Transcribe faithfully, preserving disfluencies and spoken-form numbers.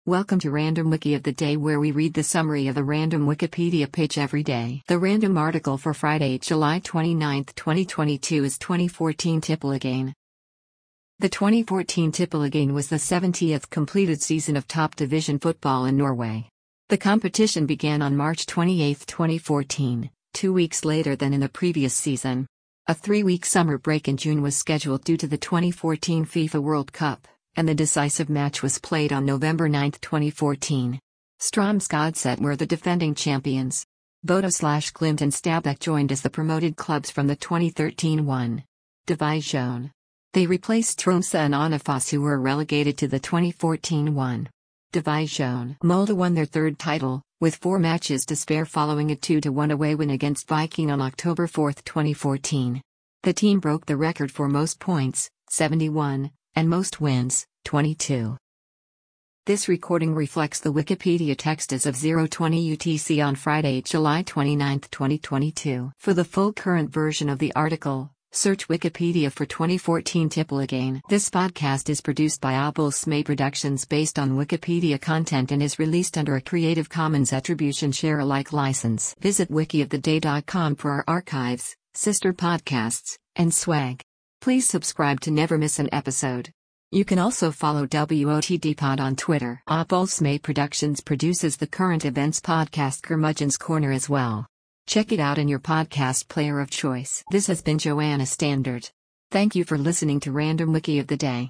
Welcome to Random Wiki of the Day, where we read the summary of a random Wikipedia page every day. The random article for Friday, July twenty-ninth, twenty twenty-two is twenty fourteen Tippeligaen. The twenty fourteen Tippeligaen was the seventieth completed season of top division football in Norway. The competition began on March twenty-eighth, twenty fourteen, two weeks later than in the previous season. A three-week summer break in June was scheduled due to the twenty fourteen FIFA World Cup, and the decisive match was played on November ninth, twenty fourteen. Strømsgodset were the defending champions. Bodø/Glimt and Stabæk joined as the promoted clubs from the twenty thirteen one Division. They replaced Tromsø and Hønefoss, who were relegated to the twenty fourteen one Division. Molde won their third title, with four matches to spare following a two to one away win against Viking on October fourth, twenty fourteen. The team broke the record for most points, seventy-one, and most wins, twenty-two. This recording reflects the Wikipedia text as of zero twenty U T C on Friday, July twenty-ninth, twenty twenty-two. For the full current version of the article, search Wikipedia for twenty fourteen Tippeligaen. This podcast is produced by Aboldsmay Productions based on Wikipedia content and is released under a Creative Commons Attribution Share Alike license. Visit wiki of the day dot com for our archives, sister podcasts, and swag. Please subscribe to never miss an episode. You can also follow W O T D Pod on Twitter. Aboldsmay Productions produces the current events podcast Curmudgeon's Corner as well. Check it out in your podcast player of choice. This has been Joanna Standard. Thank you for listening to Random Wiki of the Day.